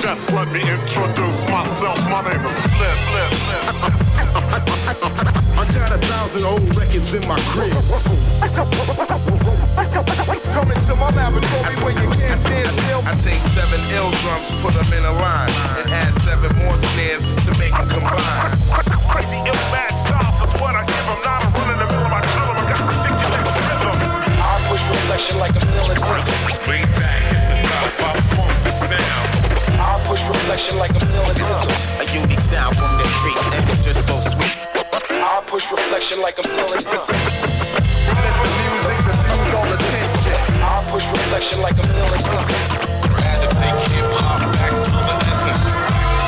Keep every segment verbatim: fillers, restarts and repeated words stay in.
Just let me introduce myself. My name is Flip. Flip, Flip. I got a thousand old records in my crib. Come into my laboratory where you can't stand still. I take seven ill drums, put them in a line, and add seven more snares to make them combine. Crazy ill mad styles is what I give them. Not a run in the middle of my column. I got ridiculous rhythm. I push reflection like I'm selling this. Way back at the top, I pump the sound. I push reflection like I'm selling this. A unique sound from the street, and it's just so sweet. I push reflection like I'm selling this. Let the music diffuse all attention. I push reflection like I'm selling this. Had to take hip hop back to the essence.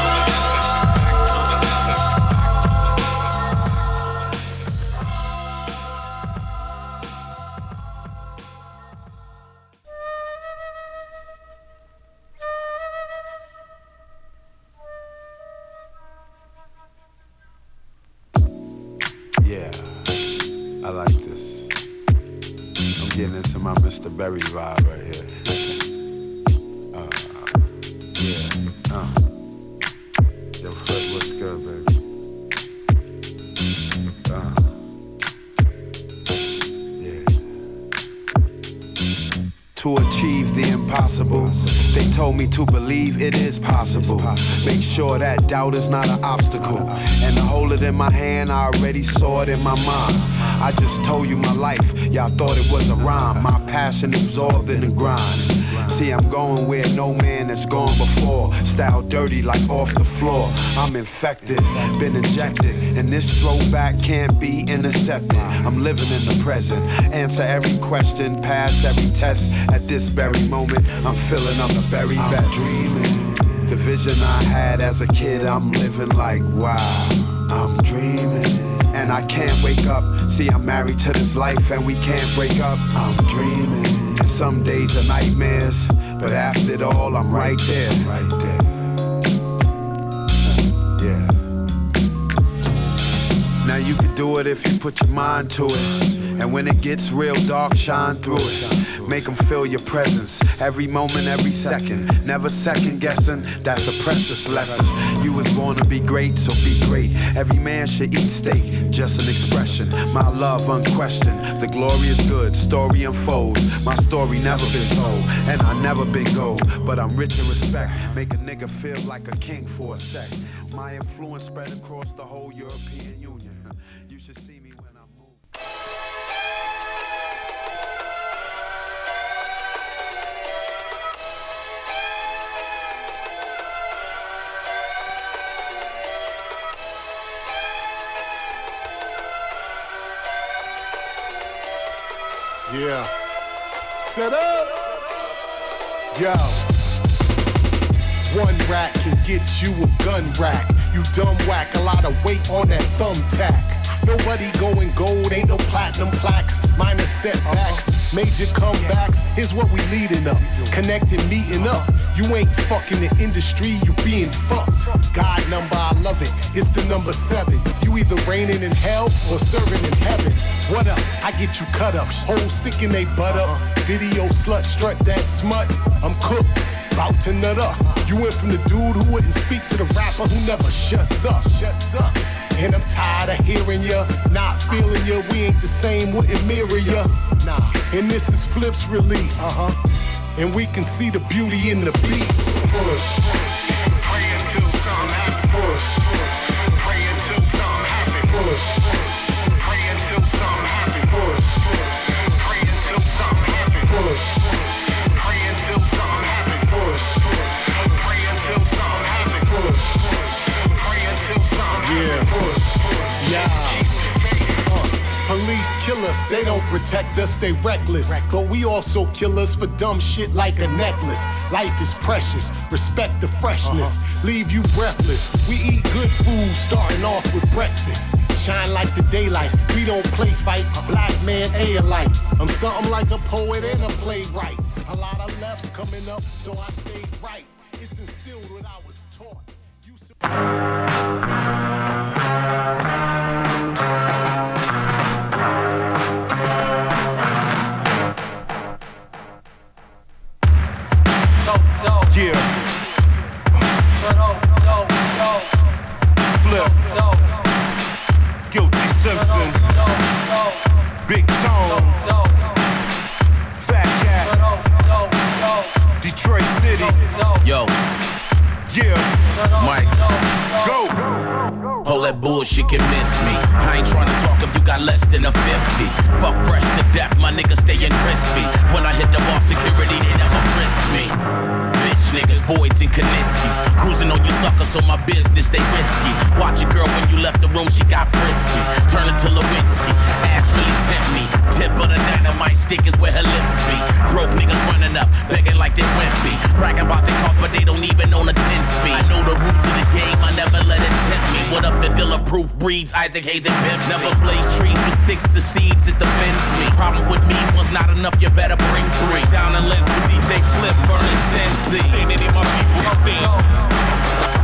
Yeah, I like this. I'm getting into my Mister Berry vibe right here. Uh, yeah, uh. Yo, Flip, what's good, baby? Uh, yeah. To achieve the impossible, they told me to believe it is possible. Make sure that doubt is not an obstacle. And to hold it in my hand, I already saw it in my mind. I just told you my life, y'all thought it was a rhyme. My passion absorbed in the grind. See, I'm going where no man has gone before. Style dirty like off the floor. I'm infected, been injected, and this throwback can't be intercepted. I'm living in the present, answer every question, pass every test. At this very moment, I'm feeling I'm the very best. I'm dreaming. The vision I had as a kid, I'm living like wow. I'm dreaming, and I can't wake up. See, I'm married to this life, and we can't break up. I'm dreaming. And some days are nightmares, but after it all, I'm right there, right there. Yeah. Now you can do it if you put your mind to it. And when it gets real dark, shine through it. Make them feel your presence, every moment, every second. Never second guessing, that's a precious lesson. You was born to be great, so be great. Every man should eat steak, just an expression. My love unquestioned, the glory is good, story unfolds. My story never been told, and I never been gold. But I'm rich in respect, make a nigga feel like a king for a sec. My influence spread across the whole European Union. You should see me when I move. Yeah. Set up. Yo. One rack can get you a gun rack. You dumb whack, a lot of weight on that thumbtack. Nobody going gold, ain't no platinum plaques. Minor setbacks, major comebacks. Here's what we leading up, connecting, meeting up. You ain't fucking the industry, you being fucked. God number, I love it, it's the number seven. You either reigning in hell or serving in heaven. What up? I get you cut up, hoes sticking they butt up. Video slut strut that smut, I'm cooked. About to nut up. You went from the dude who wouldn't speak to the rapper who never shuts up. Shuts up. And I'm tired of hearing ya, not feeling ya. We ain't the same, wouldn't mirror ya. Nah. And this is Flip's release. Uh-huh. And we can see the beauty in the beast. Push. Pray until something happens. Push. Pray until something happens. Push. Pray until something happens. Push. Pray until something happens. Push. Pray until something happens. Push. Pray until something happens. Push. Pray until something happens. Yeah. Push. Yeah. Uh, police kill us, they don't protect us, they reckless. But we also kill us for dumb shit like a necklace. Life is precious, respect the freshness. Leave you breathless. We eat good food, starting off with breakfast. Shine like the daylight, we don't play fight. Black man, A alike. I'm something like a poet and a playwright. A lot of lefts coming up, so I stayed right. It's instilled what I was taught. You Yeah. Flip, Guilty Simpson, Big Tone, Fat Cat, Detroit City. Yo, yeah, Mike, go. All that bullshit can miss me. I ain't tryna talk if you got less than a fifty. Fuck fresh to death, my niggas stayin' crispy. When I hit the bar, security, they never frisk me. Bitch niggas, voids and Kaniskis. Cruising on you suckers, so my business, they risky. Watch your girl when you left the room, she got frisky. Turn into Lewinsky, ass really tempt me. Tip of the dynamite stick is where her lips be. Broke niggas running up, begging like they wimpy. Bragging about their cost, but they don't even own a ten speed. I know the roots of the game, I never let it tempt me. What up, the Dilla-proof breeds, Isaac Hayes and Pimp. Never blaze trees with sticks to seeds, it defends me. Problem with me was not enough, you better bring three. Down and lens with D J Flip, burning Sensi. Ain't any of my people stands.